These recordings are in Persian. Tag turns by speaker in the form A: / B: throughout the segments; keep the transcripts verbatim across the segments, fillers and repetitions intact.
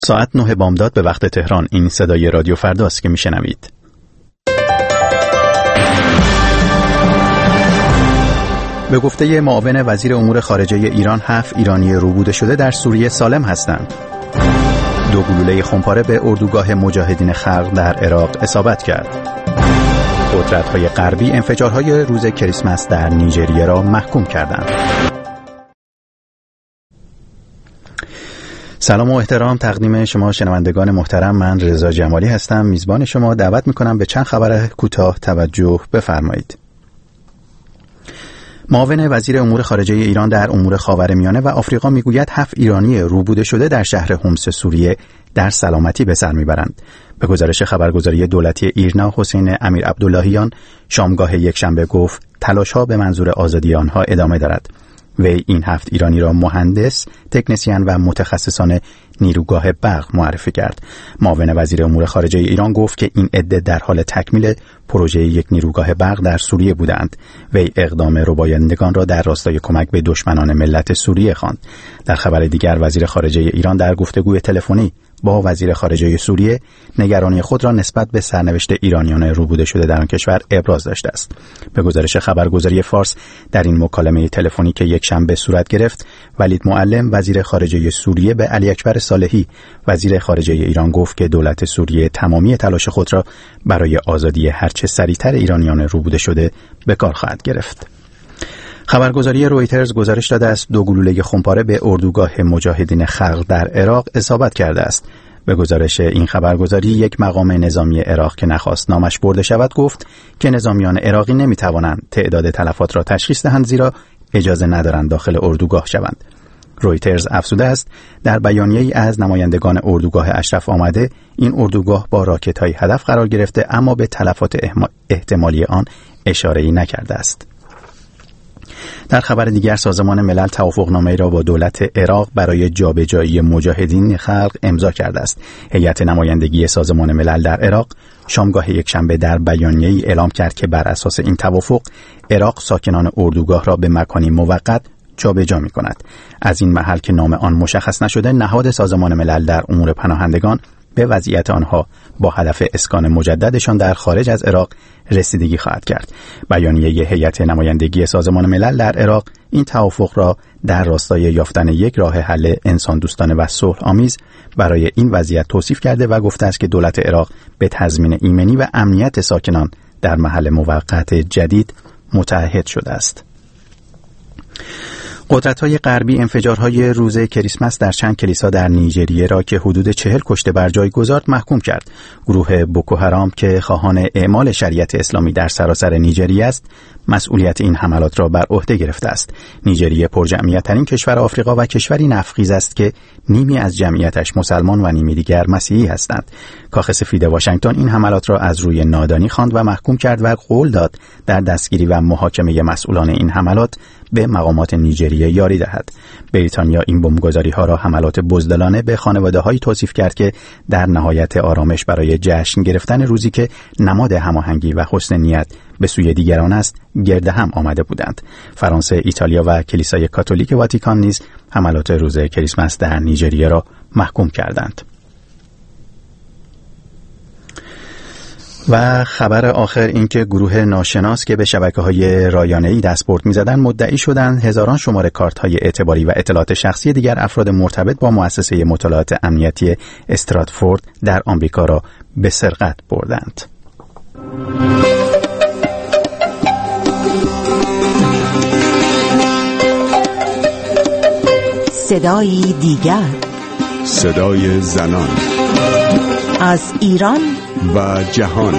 A: ساعت نه بامداد به وقت تهران. این صدای رادیو فرداست که میشنوید. به گفته معاون وزیر امور خارجه ایران، هفت ایرانی روبوده شده در سوریه سالم هستند. دو گلوله خمپاره به اردوگاه مجاهدین خلق در عراق اصابت کرد. قدرت‌های غربی انفجارهای روز کریسمس در نیجریه را محکوم کردند. سلام و احترام تقدیم شما شنوندگان محترم، من رضا جمالی هستم، میزبان شما. دعوت میکنم به چند خبر کوتاه توجه بفرمایید. معاون وزیر امور خارجه ایران در امور خاورمیانه و آفریقا میگوید هفت ایرانی روبوده شده در شهر حمص سوریه در سلامتی به سر میبرند. به گزارش خبرگزاری دولتی ایرنا، حسین امیر عبداللهیان شامگاه یکشنبه گفت تلاش‌ها به منظور آزادی آنها ادامه دارد. وی این هفت ایرانی را مهندس، تکنسین و متخصصان نیروگاه برق معرفی کرد. معاون وزیر امور خارجه ایران گفت که این عده در حال تکمیل پروژه یک نیروگاه برق در سوریه بودند. وی اقدام ربایندگان را در راستای کمک به دشمنان ملت سوریه خواند. در خبر دیگر، وزیر خارجه ایران در گفتگوی تلفنی با وزیر خارجه سوریه نگرانی خود را نسبت به سرنوشت ایرانیان روبوده شده در آن کشور ابراز داشته است. به گزارش خبرگزاری فارس، در این مکالمه تلفنی که یک شنبه صورت گرفت، ولید معلم وزیر خارجه سوریه به علی اکبر صالحی وزیر خارجه ایران گفت که دولت سوریه تمامی تلاش خود را برای آزادی هرچه سریعتر ایرانیان روبوده شده به کار خواهد گرفت. خبرگزاری رویترز گزارش داده است دو گلوله خمپاره به اردوگاه مجاهدین خلق در عراق اصابت کرده است. به گزارش این خبرگزاری، یک مقام نظامی عراق که نخواست نامش برده شود گفت که نظامیان عراقی نمیتوانند تعداد تلفات را تشخیص دهند، زیرا اجازه ندارند داخل اردوگاه شوند. رویترز افزوده است در بیانیه‌ای از نمایندگان اردوگاه اشرف آمده، این اردوگاه با راکت‌های هدف قرار گرفته اما به تلفات احتمالی آن اشاره‌ای نکرده است. در خبر دیگر، سازمان ملل توافقنامه‌ای را با دولت عراق برای جابجایی مجاهدین خلق امضا کرده است. هیئت نمایندگی سازمان ملل در عراق شامگاه یکشنبه در بیانیه‌ای اعلام کرد که بر اساس این توافق عراق ساکنان اردوگاه را به مکانی موقت جابجا می‌کند. از این محل که نام آن مشخص نشده، نهاد سازمان ملل در امور پناهندگان به وضعیت آنها با هدف اسکان مجددشان در خارج از عراق رسیدگی خواهد کرد. بیانیه هیئت نمایندگی سازمان ملل در عراق این توافق را در راستای یافتن یک راه حل انسان دوستانه و صلح آمیز برای این وضعیت توصیف کرده و گفته است که دولت عراق به تضمین ایمنی و امنیت ساکنان در محل موقت جدید متعهد شده است. قدرت‌های غربی انفجارهای روز کریسمس در چند کلیسا در نیجریه را که حدود چهل کشته بر جای گذارد محکوم کرد. گروه بوکوحرام که خواهان اعمال شریعت اسلامی در سراسر نیجریه است، مسئولیت این حملات را بر عهده گرفته است. نیجریه پرجمعیت‌ترین کشور آفریقا و کشوری نفت‌خیز است که نیمی از جمعیتش مسلمان و نیمی دیگر مسیحی هستند. کاخ سفید واشنگتن این حملات را از روی نادانی خواند و محکوم کرد و قول داد در دستگیری و محاکمه مسئولان این حملات به مقامات نیجریه یاری دهد. بریتانیا این بمبگذاری‌ها را حملات بزدلانه به خانواده‌هایی توصیف کرد که در نهایت آرامش برای جشن گرفتن روزی که نماد هماهنگی و حسن نیت به سوی دیگران است گرد هم آمده بودند. فرانسه، ایتالیا و کلیسای کاتولیک واتیکان نیز حملات روز کریسمس در نیجریه را محکوم کردند. و خبر آخر این که گروه ناشناس که به شبکه‌های رایانه‌ای دستبرد می‌زدند مدعی شدند هزاران شماره کارت‌های اعتباری و اطلاعات شخصی دیگر افراد مرتبط با مؤسسه مطالعات امنیتی استراتفورد در آمریکا را به سرقت بردند.
B: صدای دیگر،
C: صدای زنان
B: از ایران
C: و جهان.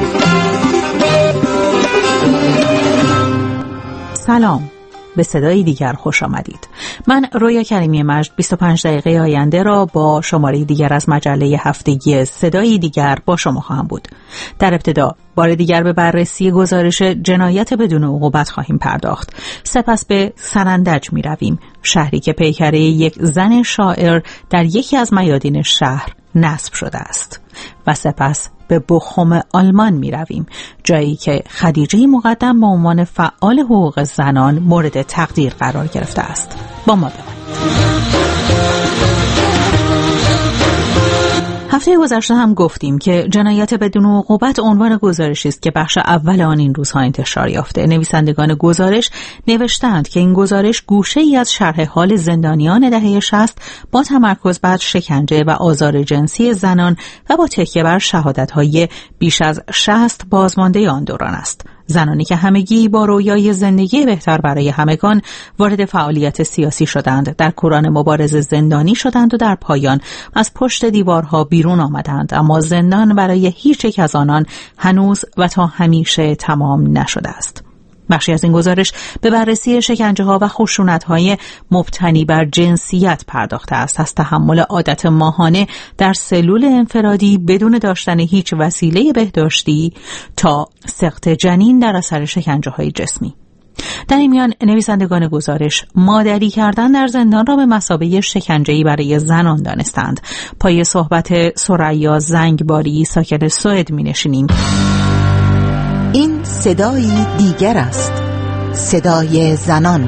D: سلام، به صدای دیگر خوش آمدید. من رویا کریمی مجد بیست و پنج دقیقه آینده را با شماره دیگر از مجله هفتگی صدای دیگر با شما خواهم بود. در ابتدا بار دیگر به بررسی گزارش جنایت بدون عقوبت خواهیم پرداخت. سپس به سنندج می رویم، شهری که پیکره یک زن شاعر در یکی از میادین شهر نصب شده است. و سپس به بخوم آلمان می رویم، جایی که خدیجه مقدم به عنوان فعال حقوق زنان مورد تقدیر قرار گرفته است. با ما بمانید. هفته گذشته هم گفتیم که جنایت بدون عقوبت عنوان گزارشی است که بخش اول آن این روزها انتشار یافته. نویسندگان گزارش نوشتند که این گزارش گوشه‌ای از شرح حال زندانیان دهه شصت با تمرکز بر شکنجه و آزار جنسی زنان و با تکیه بر شهادت‌های بیش از شصت بازمانده آن دوران است. زنانی که همگی با رویای زندگی بهتر برای همگان وارد فعالیت سیاسی شدند، در کوران مبارزه زندانی شدند و در پایان از پشت دیوارها بیرون آمدند، اما زندان برای هیچ یک از آنان هنوز و تا همیشه تمام نشده است. بخشی از این گزارش به بررسی شکنجه‌ها و خشونت‌های مبتنی بر جنسیت پرداخته است، از تحمل عادت ماهانه در سلول انفرادی بدون داشتن هیچ وسیله بهداشتی تا سقط جنین در اثر شکنجه‌های جسمی. در این میان نویسندگان گزارش مادری کردن در زندان را به مثابه شکنجه‌ای برای زنان دانستند. پای صحبت ثریا زنگباری ساکن سوئد می‌نشینیم.
B: این صدای دیگر است، صدای زنان.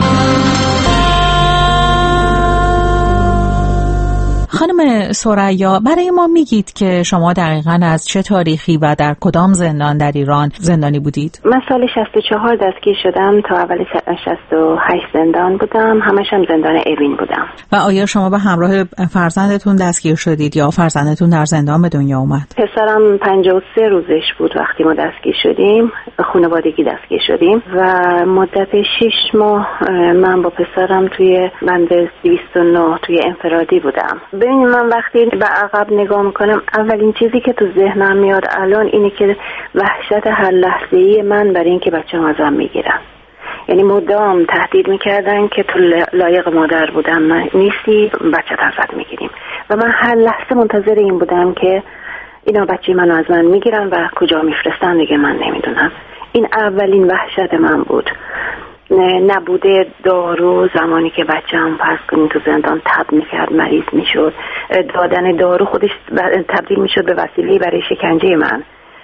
D: خانم ثریا، برای ما میگید که شما دقیقاً از چه تاریخی و در کدام زندان در ایران زندانی بودید؟
E: من سال شصت و چهار دستگیر شدم، تا اول شصت و هشت زندان بودم، همش هم زندان اوین بودم.
D: و آیا شما به همراه فرزندتون دستگیر شدید یا فرزندتون در زندان به دنیا اومد؟
E: پسرم پنجاه و سه روزش بود وقتی ما دستگیر شدیم، خانوادگی دستگیر شدیم و مدت شش ماه من با پسرم توی بند دویست و نه توی انفرادی بودم. ببینید، من وقتی به عقب نگاه میکنم اولین چیزی که تو ذهنم میاد الان اینه که وحشت هر لحظه‌ای من برای اینکه بچه‌م ازم میگیرن. یعنی مدام تهدید میکردن که تو لایق مادر بودن نیستی، بچه ازت میگیریم و من هر لحظه منتظر این بودم که اینا بچه منو از من میگیرن و کجا میفرستن دیگه من نمیدونم. این اولین وحشت من بود. نبوده دارو، زمانی که بچه‌م فرض کنین تو زندان تب میکرد، مریض میشد، دادن دارو خودش تبدیل میشد به وسیله برای شکنجه من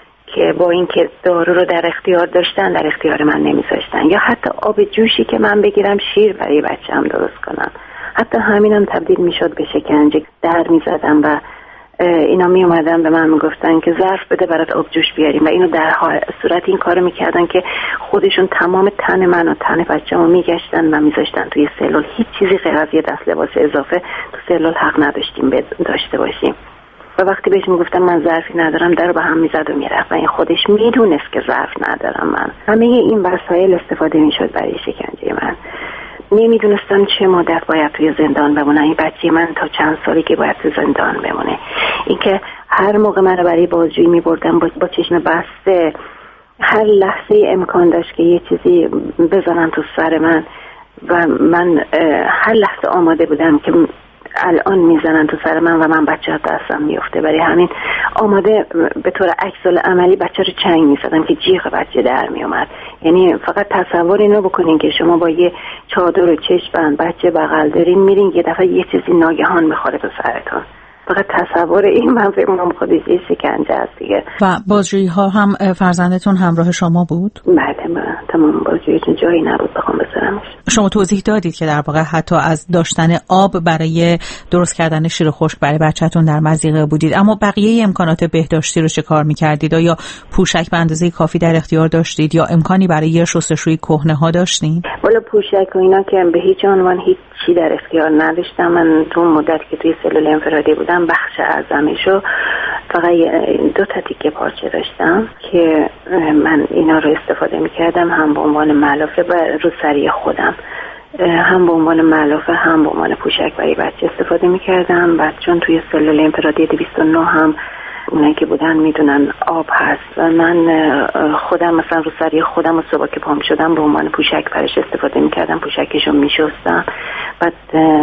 E: که با اینکه دارو رو در اختیار داشتن در اختیار من نمیذاشتن. یا حتی آب جوشی که من بگیرم شیر برای بچه‌م درست کنم، حتی همینم تبدیل میشد به شکنجه. در میزدم و اینا می اومدن به من میگفتن که ظرف بده برات آب جوش بیاریم و اینو در صورت این کارو میکردن که خودشون تمام تن من و تن بچه‌مو میگشتن و میذاشتن توی سلول. هیچ چیزی غیر از یه دست لباس اضافه تو سلول حق نداشتیم داشته باشیم. و وقتی بهش میگفتم من ظرفی ندارم، درو به هم میزد و میرفت و این خودش میدونست که ظرف ندارم. من همه این وسایل استفاده میشد برای شکنجه من. نمیدونستم چه مدت باید توی زندان بمونم، این بچه من تا چند سالی که باید توی زندان بمونه. اینکه هر موقع من رو برای بازجویی میبردم با, با چشم بسته، هر لحظه امکان داشت که یه چیزی بزنن تو سر من و من هر لحظه آماده بودم که الان میزنن تو سر من و من بچه دستم میفته. برای همین آماده به طور عکس العملی بچه رو چنگ میزدم که جیغ بچه در میومد. یعنی فقط تصور اینو بکنین که شما با یه چادر و چشم بچه بغل دارین میرین، یه دفعه یه چیزی ناگهان میخوره تو سرتون. فقط تصور این من فکر می‌کنم خودش یه شکنجه است دیگه.
D: و بازجویی ها هم فرزندتون همراه شما بود؟
E: بله، من تمام بازجوییتون جایی نبود بخوام بذارمش.
D: شما توضیح دادید که در واقع حتی از داشتن آب برای درست کردن شیر خشک برای بچه‌تون در مضیقه بودید، اما بقیه امکانات بهداشتی رو چه کار می‌کردید؟ آیا پوشک به اندازه کافی در اختیار داشتید یا امکانی برای شستشوی کهنه‌ها داشتید؟
E: والا پوشک و اینا که به هیچ عنوان هیچ چی در اختیار نداشتم. من تو مدتی که توی سلول انفرادی بودم بخش اعظمشو فقط دو تا تیکه پارچه داشتم که من اینا رو استفاده میکردم، هم به عنوان ملافه و روسری خودم، هم به عنوان ملافه هم به عنوان پوشک برای بچه استفاده میکردم. بعد چون توی سلول انفرادی دویست و نه هم اونایی که بودن میدونن آب هست و من خودم مثلا روسری خودم و صبح که پام شدم به عنوان پوشک برش استفاده میکردم، پوشکشو میشستم، بعد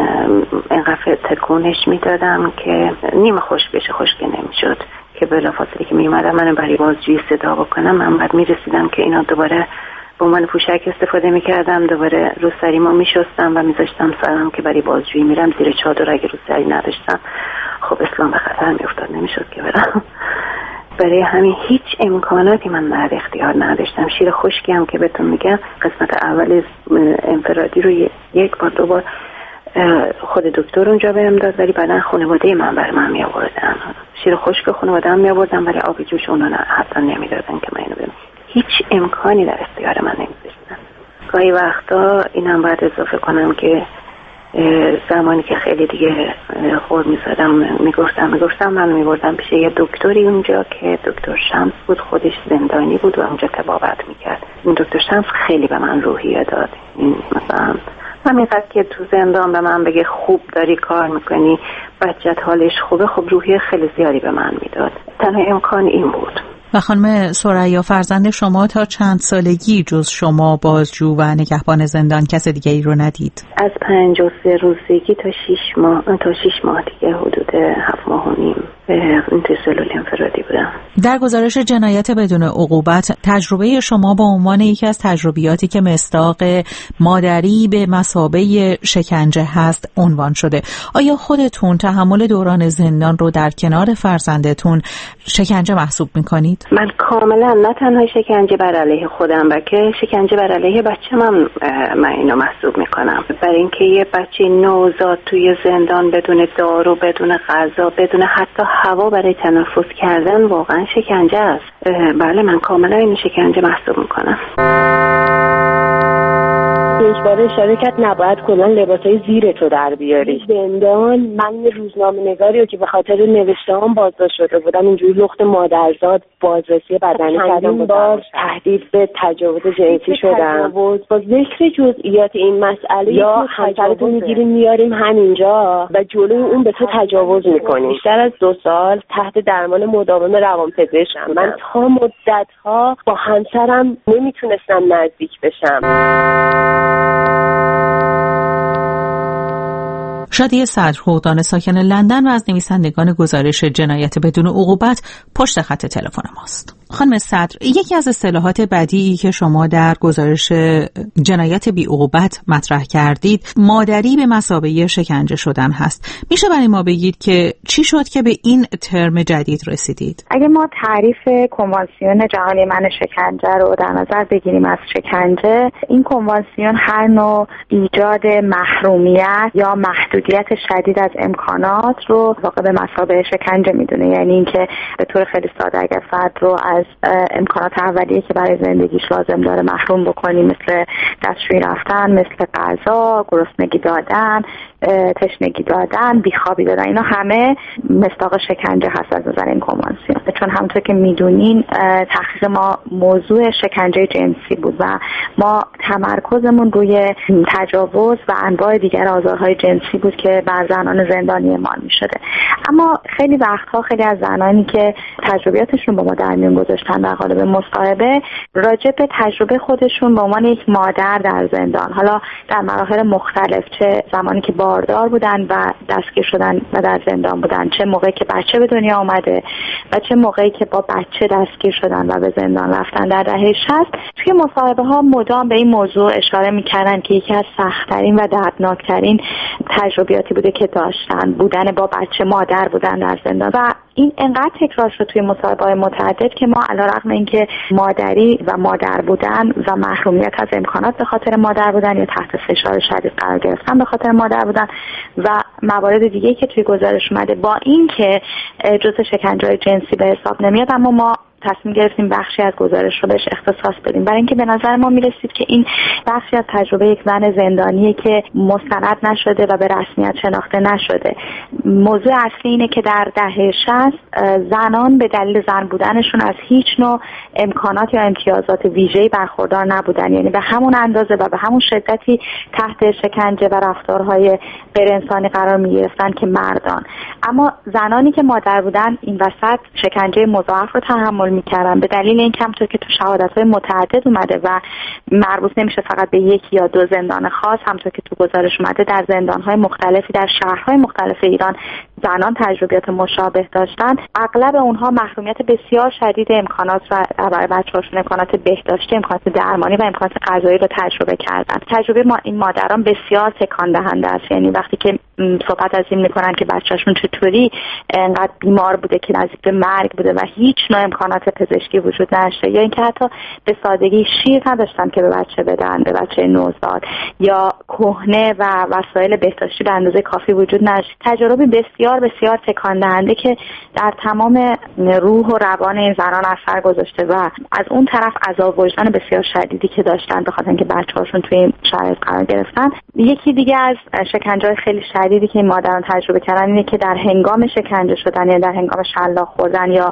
E: اینقدر تکونش میدادم که نیمه خشک بشه، خشک نمیشد که بلافاصله که میومدم من برای بازجویی صدا بکنم، من بعد میرسیدم که اینا دوباره به عنوان پوشک استفاده میکردم، دوباره روسریمو میشستم و میذاشتم سرم که برای بازجویی میرم زیر چادر. اگه روسری نداشتم خب اسلام به خطر میافتاد، نمیشد که برم. برای همین هیچ امکاناتی من در اختیار نداشتم. شیر خشکی هم که بهتون میگم قسمت اول انفرادی رو یک بار دو بار خود دکتر اونجا بهم داد، ولی بعدن خانواده من برای من می آوردن. شیر خشک خانواده‌ام می‌آوردن ولی آب جوش اونا نه حتی نمیدادن که من اینو ببینم. هیچ امکانی در اختیار من نمی‌ذاشتن. گاهی وقتا اینم باید اضافه کنم که زمانی که خیلی دیگه خور می‌زدم میگفتم میگفتم من می‌بردم پیش یه دکتری اونجا که دکتر شمس بود، خودش زندانی بود و اونجا طبابت می‌کرد. این دکتر شمس خیلی به من روحیه داد. این مثلا همینقدر که تو زندان به من بگه خوب داری کار میکنی، بچت حالش خوبه، خب روحیه خیلی زیادی به من میداد. تنها امکان این بود.
D: و خانم ثریا، فرزند شما تا چند سالگی جز شما بازجو و نگهبان زندان کس دیگه ای رو ندید؟
E: از پنج و سه روزگی تا شیش ماه تا شیش ماه دیگه، حدود هفت ماه و نیم این توی سلول انفرادی بودم.
D: در گزارش جنایت بدون عقوبت تجربه شما با عنوان یکی از تجربیاتی که مصداق مادری به مثابه شکنجه هست عنوان شده. آیا خودتون تحمل دوران زندان رو در کنار فرزندتون شکنجه محسوب میکنید؟
E: من کاملا، نه تنها شکنجه بر علیه خودم بلکه شکنجه بر علیه بچه‌م هم من اینو محسوب میکنم. برای اینکه یه بچه نوزاد توی زندان بدون دارو، بدون غذا، بدون حتی هوا برای تنفس کردن واقعا شکنجه است. بله من کاملا این شکنجه محسوب میکنم.
F: یک بار اشاره کرد نباید کلا لباسای زیرتو در بیاری. زندان من روزنامه نگاری رو که به خاطر نوشته‌ام بازداشت شده بودم اینجوری لخت مادرزاد بازرسی بدنی کردم، بار تهدید به تجاوز جنسی شدم. با ذکر جزئیات این مسئله یا همسرتو میگیریم میاریم همینجا و جلوی اون به تو تجاوز میکنی. بیشتر از دو سال تحت درمان مداوم روانپزشکم. من تا مدت‌ها با همسرم نمیتونستم نزدیک بشم.
D: شادیه صدرخوردان ساکن لندن و از نویسندگان گزارش جنایت بدون عقوبت پشت خط تلفن ماست. خانم صدر، یکی از اصطلاحات بدیعی که شما در گزارش جنایت بی عقوبت مطرح کردید مادری به مثابه شکنجه شدن هست. میشه برای ما بگید که چی شد که به این ترم جدید رسیدید؟
G: اگه ما تعریف کنوانسیون جهانی منع شکنجه رو در نظر بگیریم از شکنجه، این کنوانسیون هر نوع ایجاد محرومیت یا محدودیت شدید از امکانات رو واقع به مثابه شکنجه میدونه. یعنی اینکه به طور خیلی ساده اگر فرد رو از امکانات اولیه که برای زندگیش لازم داره محروم بکنی، مثل دستشویی رفتن، مثل غذا، گرسنگی دادن، تشنگی دادن، بیخوابی دادن، اینا همه مصداق شکنجه هست از نظر این کنوانسیون. چون همونطور که میدونین تحقیق ما موضوع شکنجه جنسی بود و ما تمرکزمون روی تجاوز و انواع دیگر آزارهای جنسی بود که بر زنان زندانی اعمال میشده. اما خیلی وقتها خیلی از زنانی که تجربیاتشون با ما در میون گذاشتن در قالب مصاحبه راجع به تجربه خودشون به عنوان یک مادر در زندان، حالا در مراحل مختلف، چه زمانی که باردار بودن و دستگیر شدن و در زندان بودن، چه موقعی که بچه به دنیا آمده و چه موقعی که با بچه دستگیر شدن و به زندان رفتن در دهه شصت، توی مصاحبه ها مدام به این موضوع اشاره میکردن که یکی از سخت‌ترین و دردناکترین تجربیاتی بوده که داشتن، بودن با بچه، مادر بودن در زندان. و این انقدر تکرار شد توی مصاحبه‌های متعدد که ما علیرغم اینکه مادری و مادر بودن و محرومیت از امکانات به خاطر مادر بودن یا تحت فشار شدید قرار گرفتن به خاطر مادر بودن و موارد دیگه‌ای که توی گزارش اومده، با اینکه جزء شکنجه‌های جنسی به حساب نمیاد، اما ما تصمیم گرفتیم بخشی از گزارش رو بهش اختصاص بدیم، برای اینکه به نظر ما میرسید که این بخشی از تجربه یک زن زندانیه که مستند نشده و به رسمیت شناخته نشده. موضوع اصلی اینه که در دهه شصت زنان به دلیل زن بودنشون از هیچ نوع امکانات یا امتیازات ویژه‌ای برخوردار نبودن، یعنی به همون اندازه و به همون شدتی تحت شکنجه و رفتارهای غیر انسانی قرار می‌گرفتن که مردان. اما زنانی که مادر بودن این وسط شکنجه مضاعف رو تحمل میکردن به دلیل این همونطور که تو شهادت‌های متعدد اومده و مربوط نمیشه فقط به یک یا دو زندان خاص، همونطور که تو گزارش اومده در زندان‌های مختلفی در شهرهای مختلف ایران زنان تجربیات مشابه داشتن. اغلب اونها محرومیت بسیار شدید امکانات و برای بچه‌هاشون امکانات بهداشتی، امکانات درمانی و امکانات غذایی رو تجربه کردن. تجربه ما این مادران بسیار تکان دهنده است. یعنی وقتی که صحبت از این میکنن که بچه‌شون چطوری انقدر بیمار بوده که نزدیک به مرگ بوده و هیچ نوع امکانات خدمات پزشکی وجود نداشته، یا اینکه حتی به سادگی شیر نداشتن که به بچه بدن، به بچه نوزاد، یا کهنه و وسایل بهداشتی به اندازه کافی وجود نداشت. تجربه بسیار بسیار تکان دهنده که در تمام روح و روان این زنان اثر گذاشته و از اون طرف عذاب وجدان بسیار شدیدی که داشتن به خاطر اینکه بچه‌هاشون توی این شرایط قرار گرفتن. یکی دیگه از شکنجه‌های خیلی شدیدی که این مادران تجربه کردن اینه که در هنگام شکنجه شدن یا در هنگام شلاق خوردن یا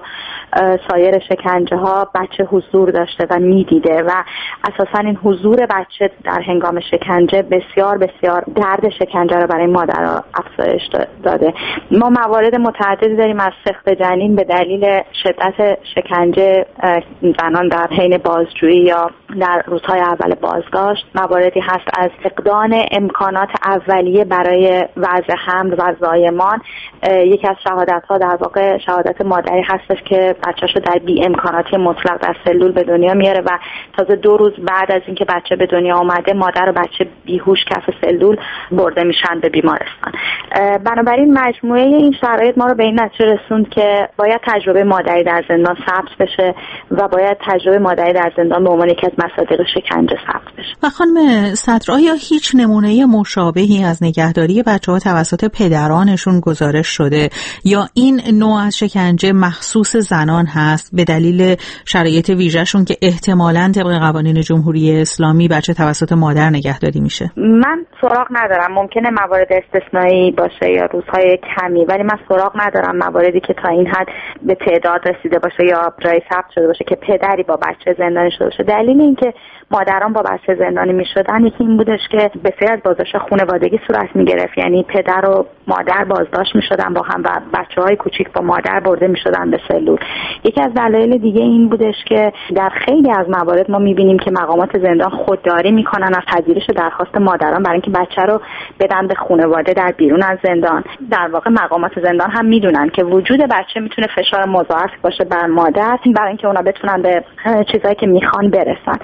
G: سایر شکنجه‌ها بچه حضور داشته و می‌دیده و اساساً این حضور بچه در هنگام شکنجه بسیار بسیار درد شکنجه رو برای مادرها افزایش داده. ما موارد متعددی داریم از سقط جنین به دلیل شدت شکنجه زنان در حین بازجویی یا در روزهای اول بازداشت. مواردی هست از فقدان امکانات اولیه برای وضع حمل و زایمان. یکی از شهادت‌ها در واقع شهادت مادری هستش که بچه‌شو در بی امکاناتی مطلق در سلول به دنیا میاره و تازه دو روز بعد از اینکه بچه به دنیا آمده مادر و بچه بیهوش کف سلول برده میشن به بیمارستان. بنابراین مجموعه این شرایط ما رو به این نتیجه رسوند که باید تجربه مادری در زندان ثبت بشه و باید تجربه مادری در زندان به عنوان یکی از مصادیق شکنجه ثبت بشه.
D: و خانم صدر، آیا هیچ نمونه مشابهی از نگهداری بچه‌ها توسط پدرانشون گزارش شده یا این نوع از شکنجه مخصوص زنان هست به دلیل شرایط ویژه‌شون که احتمالاً طبق قوانین جمهوری اسلامی بچه توسط مادر نگهداری میشه؟
G: من سراغ ندارم، ممکنه موارد استثنایی باشه یا روزهای کمی، ولی من سراغ ندارم مواردی که تا این حد به تعداد رسیده باشه یا جای ثبت شده باشه که پدری با بچه زندانی شده باشه. دلیل اینکه مادران با بچه زندانی میشدن یکی این بودش که بسیار از بازداشت خانوادگی صورت میگرفت، یعنی پدر و مادر بازداشت میشدن با هم و بچه‌های کوچیک با مادر برده میشدن به سلول. یکی از دلایل دیگه این بودش که در خیلی از موارد ما میبینیم که مقامات زندان خودداری میکنن از پذیرش درخواست مادران برای اینکه بچه رو بدن به خانواده در بیرون از زندان. در واقع مقامات زندان هم میدونن که وجود بچه میتونه فشار مضاعف باشه بر مادر برای اینکه اونا بتونن به چیزایی که میخوان برسن.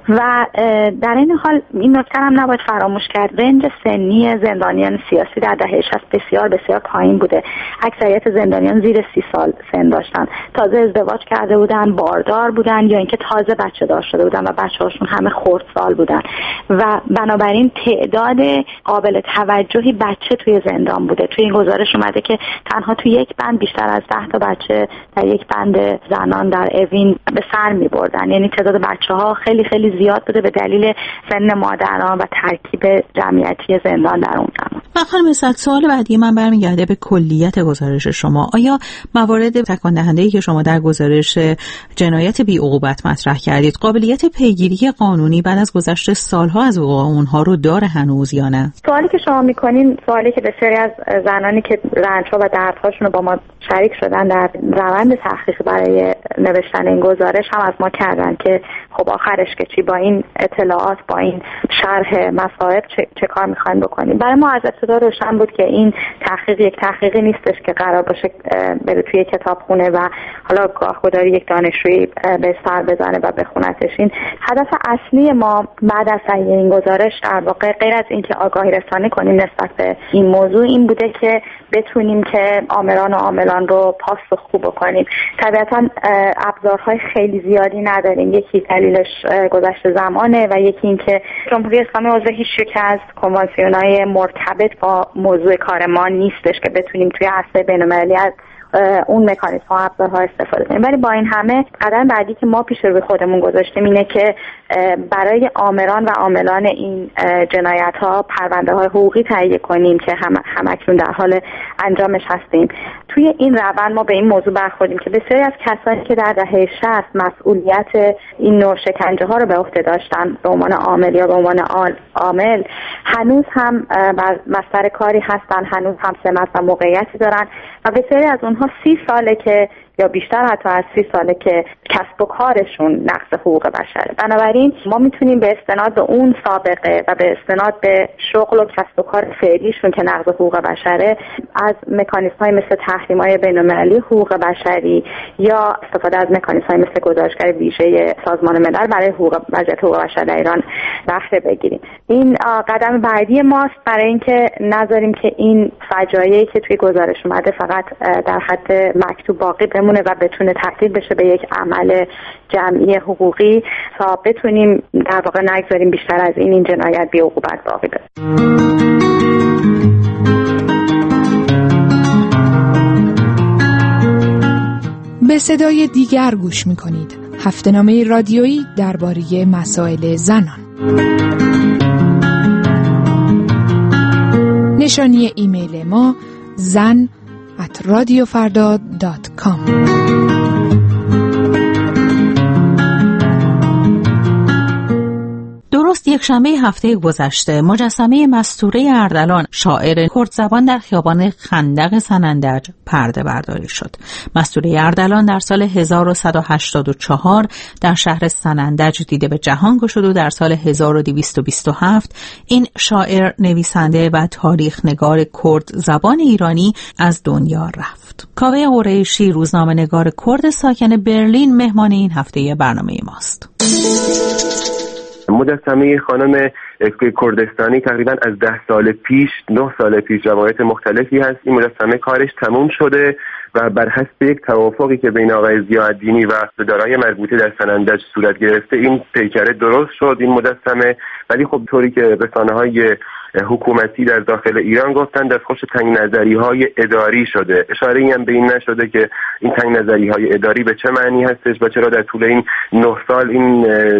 G: و در این حال این نکته هم نباید فراموش کرد، رنج سنی زندانیان سیاسی در دهه شصت بسیار بسیار پایین بوده. اکثریت زندانیان زیر سی سال سن داشتن، تازه ازدواج کرده بودن، باردار بودن یا اینکه تازه بچه دار شده بودن و بچه‌هاشون همه خردسال بودن و بنابراین تعداد قابل توجهی بچه توی زندان بوده. توی این گزارش اومده که تنها توی یک بند بیشتر از ده تا بچه در یک بند زنان در اوین به سر می‌بردن، یعنی تعداد بچه‌ها خیلی خیلی زیاد بوده به دلیل سن مادران و ترکیب جمعیتی زندان در اون زمان.
D: و خانم صدر، سوال بعدی من برمیگرده به کلیت گزارش شما. آیا موارد تکان دهنده‌ای که شما در گزارش جنایت بی‌عقوبت مطرح کردید قابلیت پیگیری قانونی بعد از گذشت سالها از وقوع اونها رو داره هنوز یا نه؟
G: سوالی که شما میکنین سوالی که بسیاری از زنانی که رنج‌ها و دردهاشون رو با ما شریک شدن در روند تحقیق برای نوشتن این گزارش هم از ما کردن که خب آخرش که چی، با این اطلاعات، با این شرح مصائب چه, چه کار میخواین بکنیم. برای ما از ابتدا روشن بود که این تحقیق یک تحقیقی نیستش که قرار باشه بره توی کتابخونه و حالا گاهگداری یک دانشجویی به سر بزنه و بخونتش. این هدف اصلی ما بعد از تهیه این گزارش در واقع غیر از اینکه آگاهی رسانی کنیم نسبت به این موضوع این بوده که بتونیم که آمران و عاملان رو پاسخگو بکنیم. طبعاً ابزارهای خیلی زیادی نداریم، یکی دلیلش گذشت زمانه و یکی این که جمهوری اسلامی عضو هیچ یک از کنوانسیون‌های مرتبط با موضوع کار ما نیستش که بتونیم توی عرصه بین‌المللی از اون مکانیزم ها ابزارها استفاده کنیم. ولی با این همه قدم بعدی که ما پیش رو خودمون گذاشتیم اینه که برای آمران و عاملان این جنایت ها پرونده های حقوقی تهیه کنیم که هم همکنون در حال انجامش هستیم. توی این روند ما به این موضوع برخوردیم که بسیاری از کسانی که در دهه شصت مسئولیت این نوع شکنجه ها رو به عهده داشتن به عنوان عامل یا به عنوان عامل هنوز هم بر مستر کاری هستن، هنوز هم سمت و موقعیتی دارن و بسیاری از اونها سی ساله که یا بیشتر حتی از سی ساله که کسب و کارشون نقض حقوق بشره. بنابراین ما میتونیم به استناد به اون سابقه و به استناد به شغل و کسب و کار فعلیشون که نقض حقوق بشره از مکانیزم‌های مثل تحریم‌های بین‌المللی حقوق بشری یا استفاده از مکانیزم‌های مثل گزارشگر ویژه سازمان ملل برای حقوق وضعیت حقوق بشر در ایران بهره بگیریم. این قدم بعدی ماست برای اینکه نذاریم که این فجایعی که توی گزارش اومده فقط در حد مکتوب باقی بمونه و بتونه تبدیل بشه به یک عمل جمعی حقوقی تا بتونیم در واقع نگذاریم بیشتر از این این جنایت بی عقوبت باقی بمونه.
H: به صدای دیگر گوش می‌کنید. هفته‌نامه رادیویی درباره مسائل زنان. نشانی ایمیل ما زن ات رادیو فردا دات کام.
D: درست یک شنبه هفته گذشته مجسمه مستوره اردلان شاعر کرد زبان در خیابان خندق سنندج پرده برداری شد. مستوره اردلان در سال هزار و صد و هشتاد و چهار در شهر سنندج دیده به جهان گشود و در سال هزار و دویست و بیست و هفت این شاعر، نویسنده و تاریخ نگار کرد زبان ایرانی از دنیا رفت. کاوه قریشی، روزنامه نگار کرد ساکن برلین، مهمان این هفته برنامه ماست.
I: مجسمه خانم کردستانی تقریبا از ده سال پیش، نه سال پیش روایت مختلفی هست این مجسمه کارش تموم شده و بر حسب یک توافقی که بین آقای ضیاءالدینی و دارای مربوطه در سنندج صورت گرفته این پیکره درست شد این مجسمه. ولی خب طوری که رسانه‌های حکومتی در داخل ایران گفتن دستخوش تنگ نظری های اداری شده. اشاره ای هم به این نشده که این تنگ نظری های اداری به چه معنی هستش و چرا در طول این نه سال این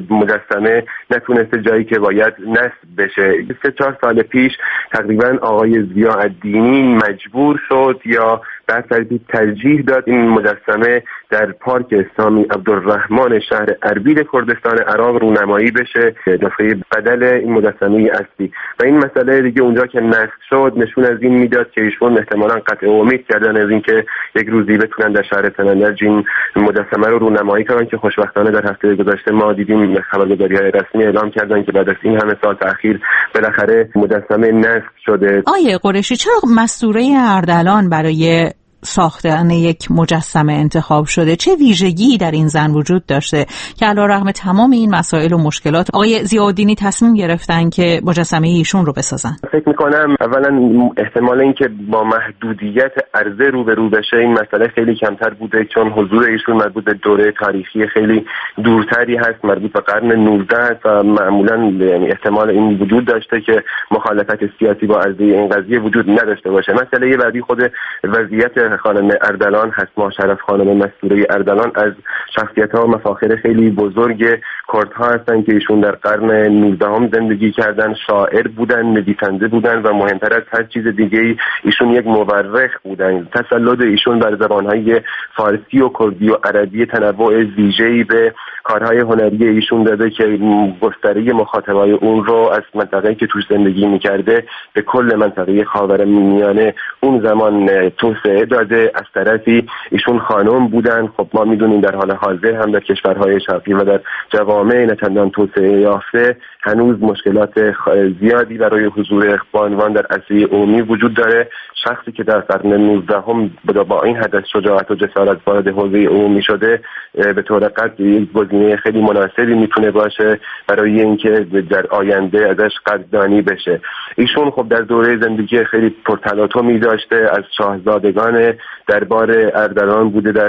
I: مجسمه نتونسته جایی که باید نصب بشه. سه چهار سال پیش تقریبا آقای ضیاءالدینی مجبور شد یا در ترتیب ترجیح داد این مجسمه در پارک اسلامی عبدالرحمن شهر اربیل کردستان عراق رونمایی بشه نسخه بدل این مجسمه اصلی. و این مسئله دیگه اونجا که نصب شد نشون از این میداد که ایشون احتمالاً قطع امید کردن از اینکه یک روزی بتونن در شهر سنندج این مجسمه رو رونمایی کنن که خوشبختانه در هفته گذشته ما دیدیم خبرگزاری‌های رسمی اعلام کردن که بعد از این همه سال تأخیر بالاخره مجسمه نصب شده.
D: آیه قریشی، چرا مستوره اردلان برای ساختن یک مجسمه انتخاب شده؟ چه ویژگی در این زن وجود داشته که علیرغم تمام این مسائل و مشکلات آقای ضیاءالدینی تصمیم گرفتن که مجسمه ایشون رو بسازن؟
I: فکر میکنم اولا احتمال اینکه با محدودیت عرضه روبرو بشه این مسئله خیلی کمتر بوده، چون حضور ایشون مربوط به دوره تاریخی خیلی دورتری هست، مربوط به قرن نوزده است و معمولا یعنی احتمال این وجود داشته که مخالفت سیاسی با عرضه این قضیه وجود نداشته باشه. مسئله بعدی خود وضعیت خانم اردلان هست. ما شرف خانم مستوره اردلان از شخصیت‌ها و مفاخر خیلی بزرگ کردها هستن که ایشون در قرن نوزدهم زندگی کردن، شاعر بودن، نویسنده بودن و مهمتر از هر چیز دیگه‌ای ایشون یک مورخ بودن. تسلط ایشون بر زبان‌های فارسی و کردی و عربی تنوع ویژه‌ای به کارهای هنری ایشون داده که گستره مخاطبای اون رو از منطقه‌ای که توش زندگی می‌کرده به کل منطقه خاورمیانه اون زمان توسعه داده. از طرفی ایشون خانم بودن. خب ما میدونیم در حال حاضر هم در کشورهای شرقی و در جوامع نچندان توسعه یافته هنوز مشکلات زیادی برای حضور بانوان در عرصه عمومی وجود داره. شخصی که در قرن نوزدهم با این حد شجاعت و جسارت وارد حوزه عمومی شده به طور قطع یک گزینه خیلی مناسبی میتونه باشه برای اینکه در آینده ازش قدردانی بشه. ایشون خب در دوره زندگی خیلی پرتلاطمی داشته، از شاهزادگان دربار اردلان بوده در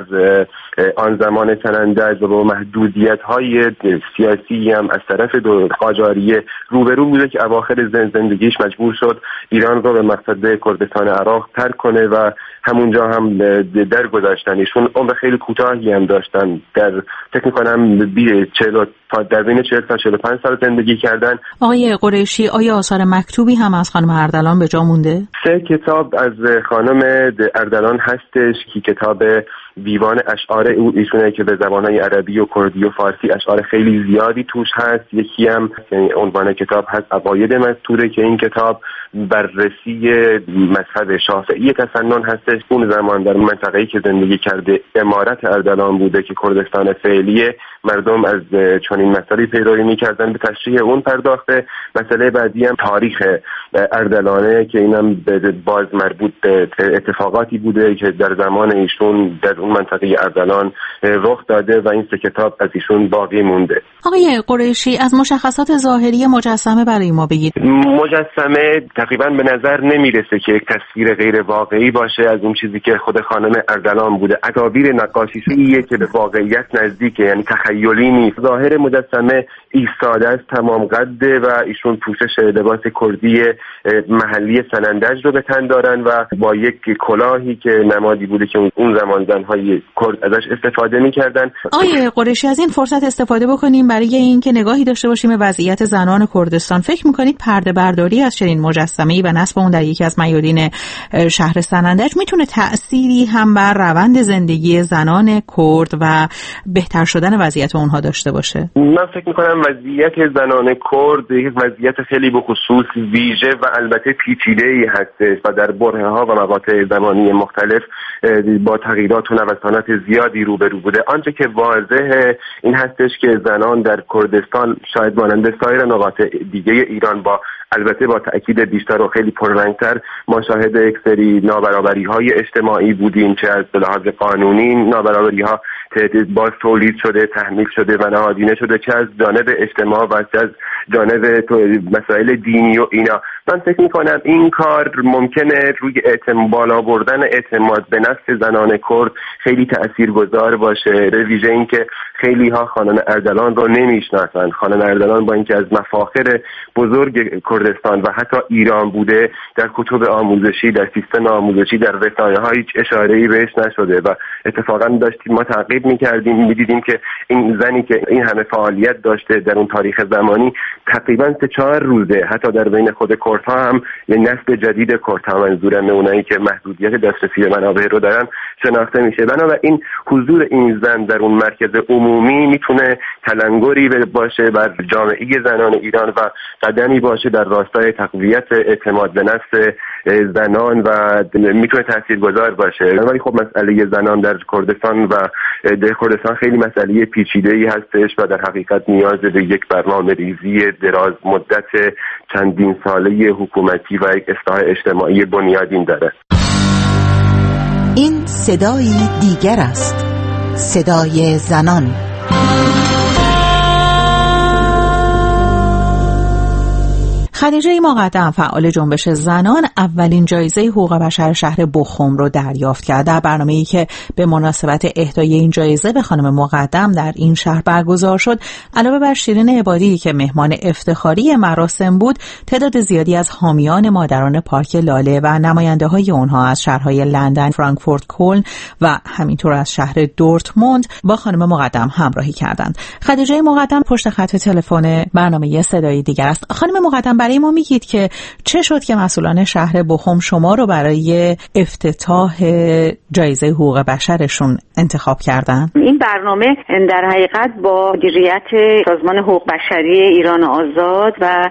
I: آن زمان سنندج و با محدودیت‌های سیاسی هم از طرف قاجاریه روبرو بوده که اواخر زندگیش مجبور شد ایران رو به مقصد کردستان عراق ترک کنه و همونجا هم درگذشتن. ایشون عمر خیلی کوتاهی هم داشتن، در فکر می‌کنم چهل تا در بین چهل تا چهل و پنج سال زندگی کردن.
D: آقای قریشی، آیا آثار مکتوبی هم از خانم اردلان به جا مونده؟
I: سه کتاب از خانم اردلان هستش که کتاب دیوان اشعار ایشونه که به زبان‌های عربی و کردی و فارسی اشعار خیلی زیادی توش هست. یکی هم یعنی عنوان کتاب هست عقاید مستوره که این کتاب بررسی مذهب شافعی تسنن هستش. اون زمان در منطقه‌ای که زندگی کرده امارت اردلان بوده که کردستان فعلیه، مردم از چنین مسائلی پیروی می‌کردن، به تشریح اون پرداخته. مسئله بعدی هم تاریخ اردلانه که اینم باز مربوط به اتفاقاتی بوده که در زمان ایشون در اون منطقه اردلان رخ داده و این سه کتاب از ایشون باقی مونده.
D: آقای قریشی، از مشخصات ظاهری مجسمه برای ما بگید.
I: مجسمه تقریبا به نظر نمیرسه که یک تصویر غیر واقعی باشه از اون چیزی که خود خانم اردلان بوده. تصاویر نقاشیه که به واقعیت نزدیکه، یعنی تخیلی نیست. ظاهر مجسمه ایستاده است، تمام قده و ایشون پوشش لباس کردی محلی سنندج رو به تن دارن و با یک کلاهی که نمادی بوده که اون زمان زنهای کرد ازش استفاده می‌کردن.
D: آقای قریشی، از این فرصت استفاده بکنیم برای اینکه نگاهی داشته باشیم به وضعیت زنان کردستان. فکر می‌کنید پرده برداری از چنین مجسمه‌ای و نصب اون در یکی از میادین شهر سنندج میتونه تأثیری هم بر روند زندگی زنان کرد و بهتر شدن وضعیت اونها داشته باشه؟
I: من فکر می‌کنم وضعیت زنان کرد یک وضعیت خیلی به خصوص ویژه و البته پیچیده‌ای هستش و در برهه‌ها و مقاطع زمانی مختلف با تغییرات و نوسانات زیادی روبرو بوده. آنچه که واضحه این هستش که زنان در کردستان شاید مانند سایر نقاط دیگه ایران با البته با تأکید بیشتر و خیلی پررنگتر ما شاهد یک سری نابرابری‌های اجتماعی بودیم، چه از لحاظ قانونی نابرابری‌ها باز تولید شده، تحمیل شده و نهادینه شده، چه از جانب اجتماع و چه از جانب مسائل دینی و اینا. من فکر می‌کنم این کار ممکنه روی اعتماد بالا بردن اعتماد به نفس زنان کرد خیلی تاثیرگذار باشه، به ویژه اینکه خیلی ها خانم اردلان رو نمیشناسن. خانم اردلان با اینکه از مفاخر بزرگ کردستان و حتی ایران بوده، در کتب آموزشی، در سیستم آموزشی، در رسانه‌ها هیچ اشاره‌ای بهش نشده و اتفاقا داشتیم ما تعقیب می‌کردیم می‌دیدیم که این زنی که این همه فعالیت داشته در اون تاریخ زمانی تقریبا سه چهار روزه حتی در بین خود کردها هم یه نسل جدید کردها، منظورم اونایی که محدودیت دسترسی به منابع رو دارن، شناخته میشه. بنابراین حضور این زن در اون مرکز عمومی میتونه تلنگری باشه بر جامعه زنان ایران و قدمی باشه در راستای تقویت اعتماد به نفس زنان و میتونه تاثیرگذار باشه. ولی خب مسئله زنان در کردستان و در کردستان خیلی مسئله پیچیده‌ای هستش و در حقیقت نیاز به یک برنامه‌ریزی دراز مدت چندین ساله حکومتی و یک اصلاح اجتماعی بنیادین داره.
B: این صدایی دیگر است، صدای زنان.
D: خدیجه مقدم، فعال جنبش زنان، اولین جایزه حقوق بشر شهر بخم رو دریافت کرد. در برنامه‌ای که به مناسبت اهدای این جایزه به خانم مقدم در این شهر برگزار شد، علاوه بر شیرین عبادی که مهمان افتخاری مراسم بود، تعداد زیادی از حامیان مادران پارک لاله و نماینده‌های اونها از شهرهای لندن، فرانکفورت، کلن و همینطور از شهر دورتموند با خانم مقدم همراهی کردند. خدیجه مقدم پشت خط تلفن برنامه صدای دیگر است. خانم مقدم، برای ما میگید که چه شد که مسئولان شهر بخم شما رو برای افتتاح جایزه حقوق بشرشون انتخاب کردن؟
J: این برنامه در حقیقت با مدیریت سازمان حقوق بشری ایران آزاد و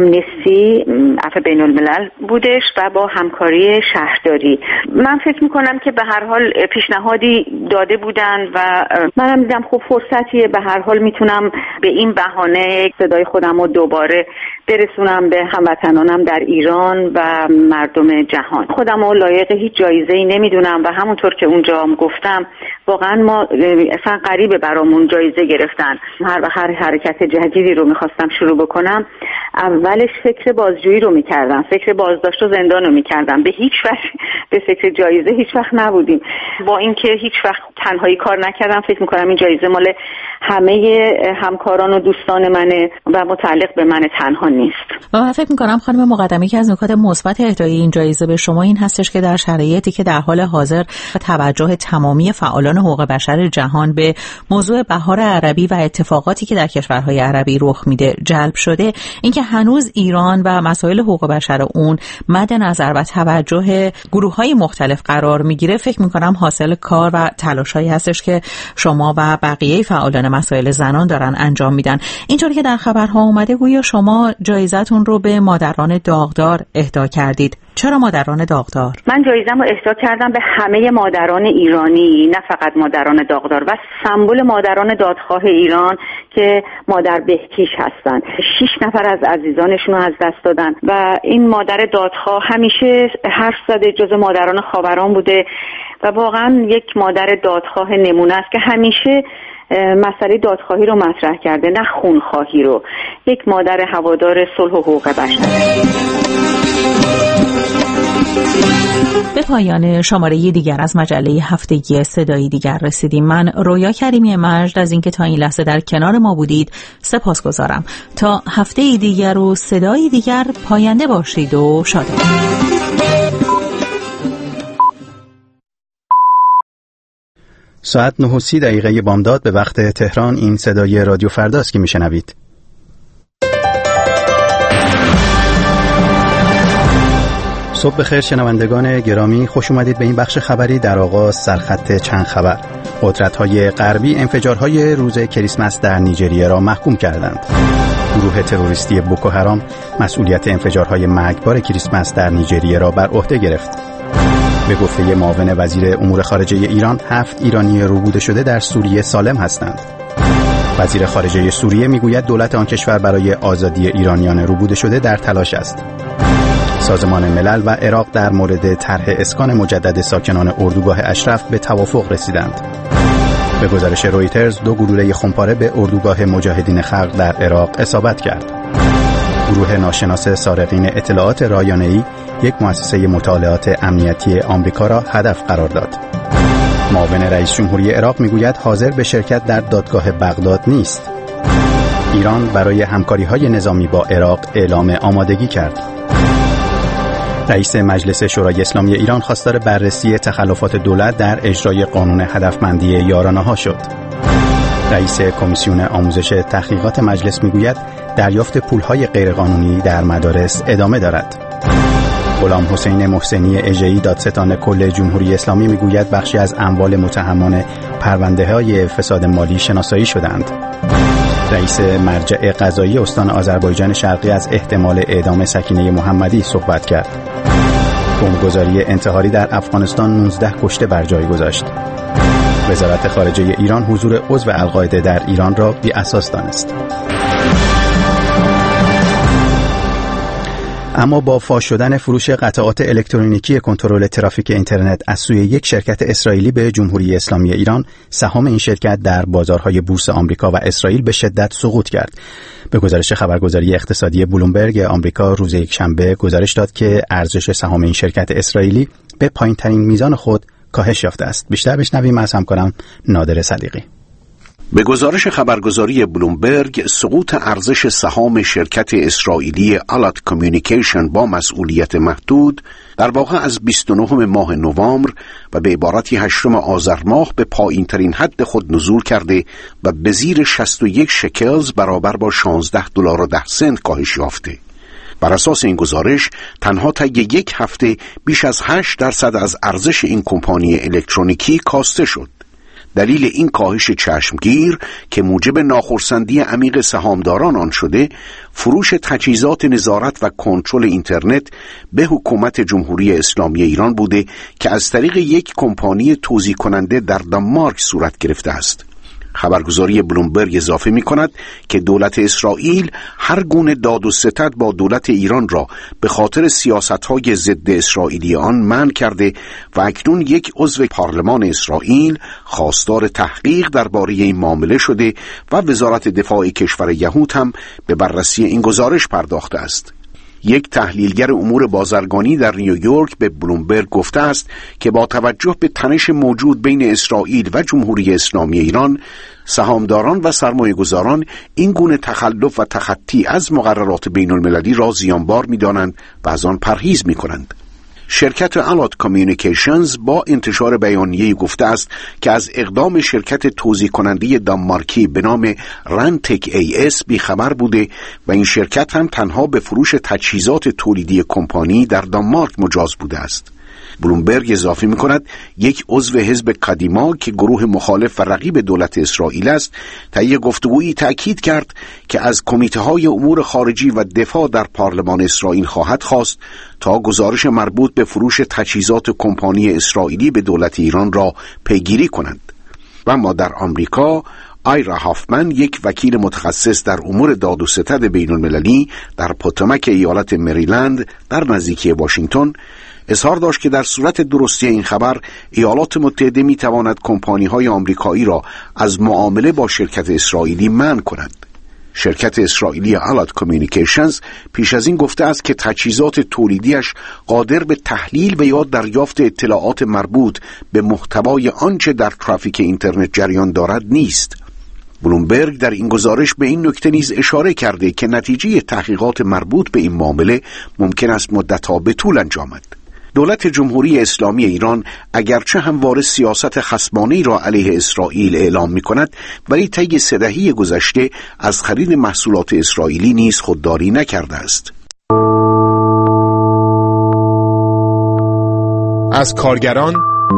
J: امنستی عفو بین الملل بودش و با همکاری شهرداری. من فکر میکنم که به هر حال پیشنهادی داده بودن و منم دیدم خب فرصتیه، به هر حال میتونم به این بهانه صدای خودم رو دوباره برسونم به هموطنانم در ایران و مردم جهان. خودم رو لایق هیچ جایزه‌ای نمیدونم و همونطور که اونجا هم گفتم واقعا ما اصلا غریبه برامون جایزه گرفتن. هر هر حرکت جدیدی رو میخواستم شروع بکنم اولش فکر بازجویی رو میکردم، فکر بازداشت و زندان رو میکردم، به هیچ وجه به فکر جایزه هیچ وقت نبودیم. با اینکه هیچ وقت تنهایی کار نکردم، فکر میکنم این جایزه مال همه همکاران و دوستان منه و متعلق به من تنها نیست.
D: و من فکر میکنم خانم مقدمی که از نکات مثبت اهدای این جایزه به شما این هستش که در شرایطی که در حال حاضر توجه تمامی فعالان حقوق بشر جهان به موضوع بهار عربی و اتفاقاتی که در کشورهای عربی رخ میده جلب شده، اینکه هنوز ایران و مسائل حقوق بشر اون مد نظر و توجه گروه‌های مختلف قرار میگیره، فکر میکنم حاصل کار و تلاشایی هستش که شما و بقیه فعالان مسائل زنان دارن انجام میدن. اینطوری که در خبرها اومده گویا شما جایزتون رو به مادران داغدار اهدا کردید. چرا مادران داغدار؟
J: من جایزه‌مو اهدا کردم به همه مادران ایرانی، نه فقط مادران داغدار، و سمبل مادران دادخواه ایران که مادر بهکیش هستن. شش نفر از عزیزانشون رو از دست دادن و این مادر دادخواه همیشه حرف زده، جز مادران خاوران بوده و واقعا یک مادر دادخواه نمونه است که همیشه مسئله دادخواهی رو مطرح کرده، نه خونخواهی رو. یک مادر هوادار صلح و حقوق بشر.
D: به پایان شماره دیگر از مجله هفتگی صدای دیگر رسیدیم. من رویا کریمی مجد از اینکه تا این لحظه در کنار ما بودید سپاسگزارم. تا هفته دیگر و صدای دیگر، پاینده باشید و شادمان.
A: ساعت نه و سی دقیقه بامداد به وقت تهران. این صدای رادیو فرداست که میشنوید. صبح بخیر شنوندگان گرامی، خوش اومدید به این بخش خبری. در آغاز سرخط چند خبر. قدرت‌های غربی انفجارهای روز کریسمس در نیجریه را محکوم کردند. گروه تروریستی بوکو حرام مسئولیت انفجارهای مرگبار کریسمس در نیجریه را بر عهده گرفت. به گفته معاون وزیر امور خارجه ایران، هفت ایرانی روبوده شده در سوریه سالم هستند. وزیر خارجه سوریه میگوید دولت آن کشور برای آزادی ایرانیان روبوده شده در تلاش است. سازمان ملل و عراق در مورد طرح اسکان مجدد ساکنان اردوگاه اشرف به توافق رسیدند. به گزارش رویترز، دو گلوله خمپاره به اردوگاه مجاهدین خلق در عراق اصابت کرد. گروه ناشناس سارقین اطلاعات رایانه‌ای یک مؤسسه مطالعات امنیتی آمریکا را هدف قرار داد. معاون رئیس جمهوری عراق میگوید حاضر به شرکت در دادگاه بغداد نیست. ایران برای همکاری‌های نظامی با عراق اعلام آمادگی کرد. رئیس مجلس شورای اسلامی ایران خواستار بررسی تخلفات دولت در اجرای قانون هدفمندی یارانه‌ها شد. رئیس کمیسیون آموزش تحقیقات مجلس میگوید دریافت پولهای غیرقانونی در مدارس ادامه دارد. غلام حسین محسنی اژه‌ای دادستان کل جمهوری اسلامی میگوید بخشی از اموال متهمان پرونده‌های فساد مالی شناسایی شدند. رئیس مرجع قضایی استان آذربایجان شرقی از احتمال اعدام سکینه محمدی صحبت کرد. بمبگذاری انتحاری در افغانستان نوزده کشته بر جای گذاشت. وزارت خارجه ایران حضور عضو القاعده در ایران را بی اساس دانست. اما با فاش شدن فروش قطعات الکترونیکی کنترل ترافیک اینترنت از سوی یک شرکت اسرائیلی به جمهوری اسلامی ایران، سهام این شرکت در بازارهای بورس آمریکا و اسرائیل به شدت سقوط کرد. به گزارش خبرگزاری اقتصادی بلومبرگ آمریکا روز یکشنبه گزارش داد که ارزش سهام این شرکت اسرائیلی به پایین‌ترین میزان خود کاهش یافته است. بیشتر بشنویم از همکارم نادر صدیقی.
K: به گزارش خبرگزاری بلومبرگ، سقوط ارزش سهام شرکت اسرائیلی آلات کامیونیکیشن با مسئولیت محدود در واقع از بیست و نهم ماه نوامبر و به عبارتی هشتم آذر ماه به پایین ترین حد خود نزول کرده و به زیر شصت و یک شکلز برابر با شانزده دلار و ده سنت کاهش یافته. بر اساس این گزارش تنها طی یک هفته بیش از هشت درصد از ارزش این کمپانی الکترونیکی کاسته شد. دلیل این کاهش چشمگیر که موجب ناخرسندی عمیق سهامداران آن شده، فروش تجهیزات نظارت و کنترل اینترنت به حکومت جمهوری اسلامی ایران بوده که از طریق یک کمپانی توزیع کننده در دانمارک صورت گرفته است. خبرگزاری بلومبرگ اضافه می کند که دولت اسرائیل هر گونه داد و ستد با دولت ایران را به خاطر سیاست‌های ضد اسرائیلی آن منع کرده و اکنون یک عضو پارلمان اسرائیل خواستار تحقیق درباره این معامله شده و وزارت دفاع کشور یهود هم به بررسی این گزارش پرداخته است. یک تحلیلگر امور بازرگانی در نیویورک به بلومبرگ گفته است که با توجه به تنش موجود بین اسرائیل و جمهوری اسلامی ایران، سهامداران و سرمایه‌گذاران این گونه تخلف و تخطی از مقررات بین المللی را زیانبار می‌دانند و از آن پرهیز می‌کنند. شرکت آلات کامیونیکیشنز با انتشار بیانیه‌ای گفته است که از اقدام شرکت توزیع کننده دانمارکی به نام رنتک ای اس بیخبر بوده و این شرکت هم تنها به فروش تجهیزات تولیدی کمپانی در دانمارک مجاز بوده است. بلومبرگ اضافه می کند یک عضو حزب کادیما که گروه مخالف و رقیب دولت اسرائیل است، طی گفتگویی تأکید کرد که از کمیته های امور خارجی و دفاع در پارلمان اسرائیل خواهد خواست تا گزارش مربوط به فروش تجهیزات کمپانی اسرائیلی به دولت ایران را پیگیری کنند. و اما در آمریکا، آیرا هافمن، یک وکیل متخصص در امور داد و ستد بین المللی در پوتومک ایالت مریلند در نزدیکی واشنگتن، اظهار داشت که در صورت درستی این خبر، ایالات متحده می تواند کمپانی های آمریکایی را از معامله با شرکت اسرائیلی منع کند. شرکت اسرائیلی آلات کامیونیکیشنز پیش از این گفته است که تجهیزات تولیدیش قادر به تحلیل و یا دریافت اطلاعات مربوط به محتوای آنچه در ترافیک اینترنت جریان دارد نیست. بلومبرگ در این گزارش به این نکته نیز اشاره کرده که نتیجه تحقیقات مربوط به این معامله ممکن است مدت‌ها به طول انجامد. دولت جمهوری اسلامی ایران اگرچه همواره سیاست خصمانه‌ای را علیه اسرائیل اعلام می‌کند، ولی طی سه دهه گذشته از خرید محصولات اسرائیلی نیز خودداری نکرده است.
L: از کارگران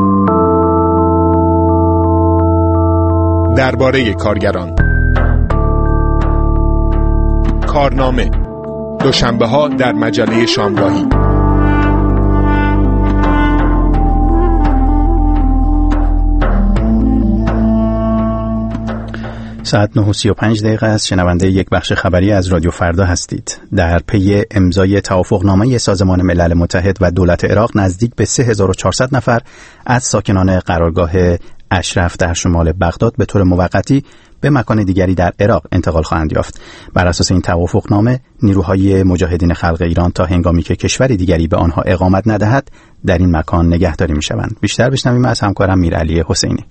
L: درباره کارگران. کارنامه دوشنبه‌ها در مجله شامگاهی.
A: ساعت نه و سی و پنج دقیقه است. شنونده یک بخش خبری از رادیو فردا هستید. در پی امضای توافقنامه سازمان ملل متحد و دولت عراق، نزدیک به سه هزار و چهارصد نفر از ساکنان قرارگاه اشرف در شمال بغداد به طور موقتی به مکان دیگری در عراق انتقال خواهند یافت. بر اساس این توافقنامه، نیروهای مجاهدین خلق ایران تا هنگامی که کشوری دیگری به آنها اقامت ندهد در این مکان نگهداری می‌شوند. بیشتر بشنویم از همکارم میرعلی حسینی.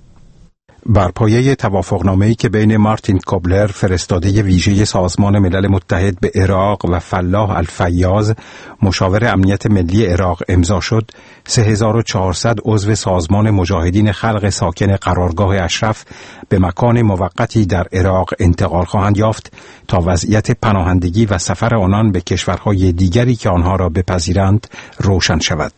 M: بر پایه توافقنامه‌ای که بین مارتین کوبلر، فرستاده ویژه سازمان ملل متحد به عراق، و فلاح الفیاض، مشاور امنیت ملی عراق امضا شد، سه هزار و چهارصد عضو سازمان مجاهدین خلق ساکن قرارگاه اشرف به مکان موقتی در عراق انتقال خواهند یافت تا وضعیت پناهندگی و سفر آنان به کشورهای دیگری که آنها را بپذیرند روشن شود.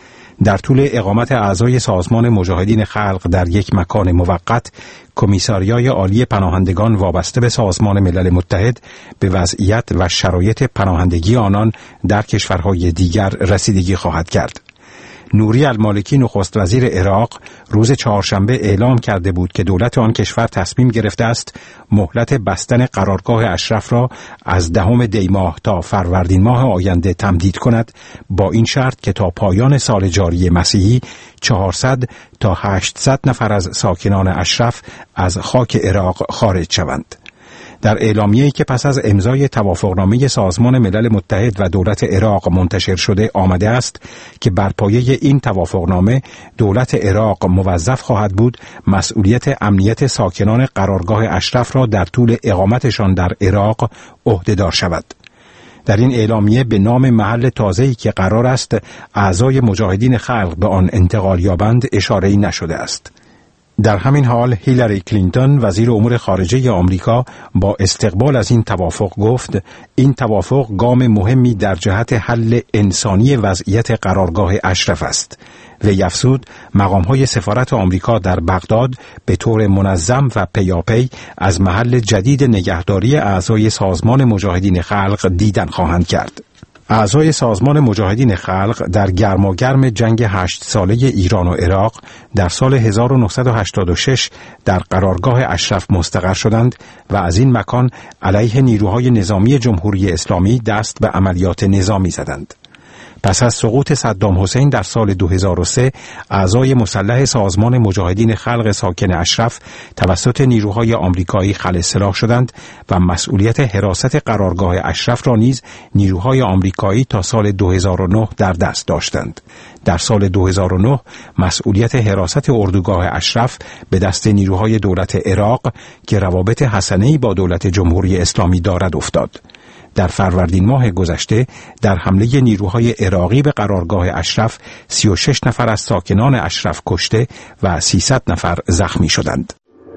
M: در طول اقامت اعضای سازمان مجاهدین خلق در یک مکان موقت، کمیساریای عالی پناهندگان وابسته به سازمان ملل متحد به وضعیت و شرایط پناهندگی آنان در کشورهای دیگر رسیدگی خواهد کرد. نوری المالکی، نخست وزیر عراق، روز چهارشنبه اعلام کرده بود که دولت آن کشور تصمیم گرفته است مهلت بستن قرارگاه اشرف را از دهم دی ماه تا فروردین ماه آینده تمدید کند، با این شرط که تا پایان سال جاری مسیحی چهارصد تا هشتصد نفر از ساکنان اشرف از خاک عراق خارج شوند. در اعلامیه‌ای که پس از امضای توافقنامه سازمان ملل متحد و دولت عراق منتشر شده آمده است که بر پایه این توافقنامه دولت عراق موظف خواهد بود مسئولیت امنیت ساکنان قرارگاه اشرف را در طول اقامتشان در عراق عهده‌دار شود. در این اعلامیه به نام محل تازه‌ای که قرار است اعضای مجاهدین خلق به آن انتقال یابند اشاره‌ای نشده است. در همین حال هیلاری کلینتون، وزیر امور خارجه آمریکا، با استقبال از این توافق گفت این توافق گام مهمی در جهت حل انسانی وضعیت قرارگاه اشرف است. وی افزود مقام‌های سفارت آمریکا در بغداد به طور منظم و پیاپی از محل جدید نگهداری اعضای سازمان مجاهدین خلق دیدن خواهند کرد. اعضای سازمان مجاهدین خلق در گرماگرم جنگ هشت ساله ایران و عراق در سال هزار و نهصد و هشتاد و شش در قرارگاه اشرف مستقر شدند و از این مکان علیه نیروهای نظامی جمهوری اسلامی دست به عملیات نظامی زدند. پس از سقوط صدام حسین در سال دو هزار و سه، اعضای مسلح سازمان مجاهدین خلق ساکن اشرف توسط نیروهای آمریکایی خلع سلاح شدند و مسئولیت حراست قرارگاه اشرف را نیز نیروهای آمریکایی تا سال دو هزار و نه در دست داشتند. در سال دو هزار و نه مسئولیت حراست اردوگاه اشرف به دست نیروهای دولت عراق که روابط حسنه‌ای با دولت جمهوری اسلامی دارد افتاد. در فروردین ماه گذشته در حمله نیروهای عراقی به قرارگاه اشرف سی و شش نفر از ساکنان اشرف کشته و سیصد نفر زخمی شدند.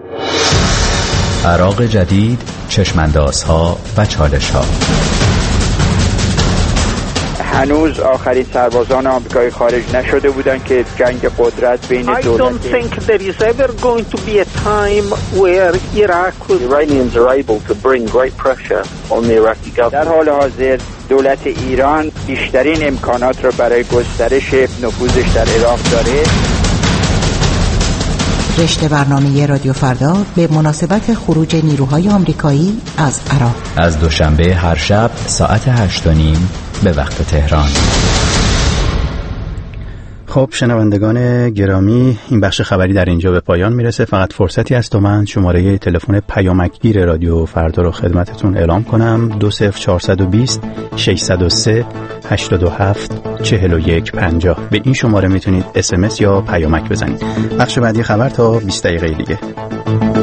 N: عراق جدید، چشماندازها و چالش‌ها. هنوز آخرین سربازان آمریکایی خارج نشده بودند که جنگ قدرت بین دولت
O: I don't think there is ever going to be a time where Iraq will...
P: The Iranians are able to bring great pressure on the Iraqi government.
N: در حال حاضر دولت ایران بیشترین امکانات را برای گسترش نفوذش در عراق داره.
B: رشته برنامه رادیو فردا به مناسبت خروج نیروهای آمریکایی از عراق
Q: از دوشنبه هر شب ساعت هشت و نیم به وقت تهران.
A: خب شنوندگان گرامی، این بخش خبری در اینجا به پایان میرسه. فقط فرصتی است تا من شماره تلفن پیامکگیر رادیو فردا رو خدمتتون اعلام کنم: دو صفر چهارصد و بیست ششصد و سه هشتاد و هفت چهل و یک پنجاه. به این شماره میتونید اس ام اس یا پیامک بزنید. بخش بعدی خبر تا بیست دقیقه دیگه.